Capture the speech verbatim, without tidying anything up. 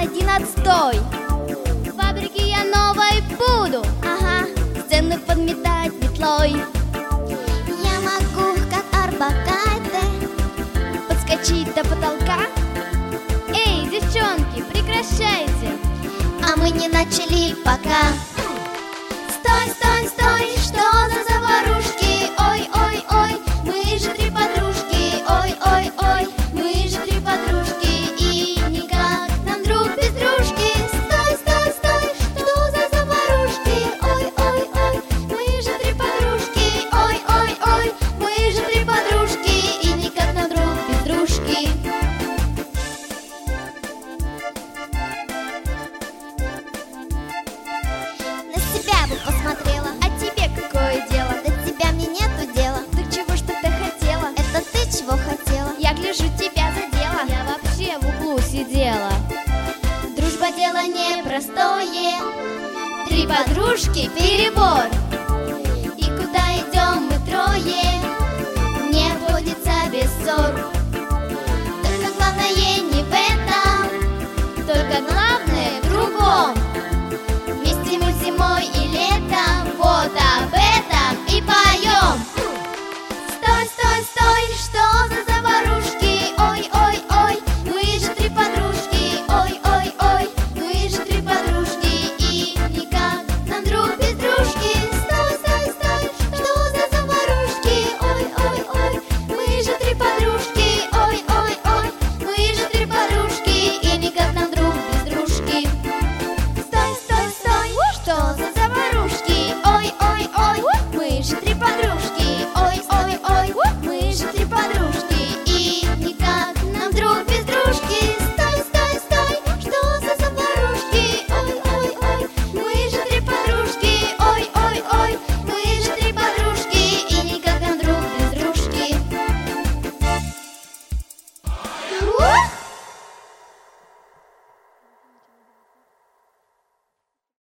один отстой. В фабрике я новой буду, ага, стены подметать метлой. Я могу, как Орбакайте, подскочить до потолка. Эй, девчонки, прекращайте, а мы не начали пока. Стой, стой, стой, что за заварушки? Ой, ой, ой, мы же три подружки. Ой, ой, ой, мы же три подружки. И никак нам друг без дружки. Стой, стой, стой, что за заварушки? Ой, ой, ой, мы же три подружки. Ой, ой, ой, мы же три подружки. И никак нам друг без дружки. На себя бы посмотрела, а тебе какое дело? до тебя мне нету дела. Так чего ж ты хотела? Это ты чего хотела? Я гляжу, тебя задела. Я вообще в углу сидела. Дружба дело непростое. Три подружки, перебор.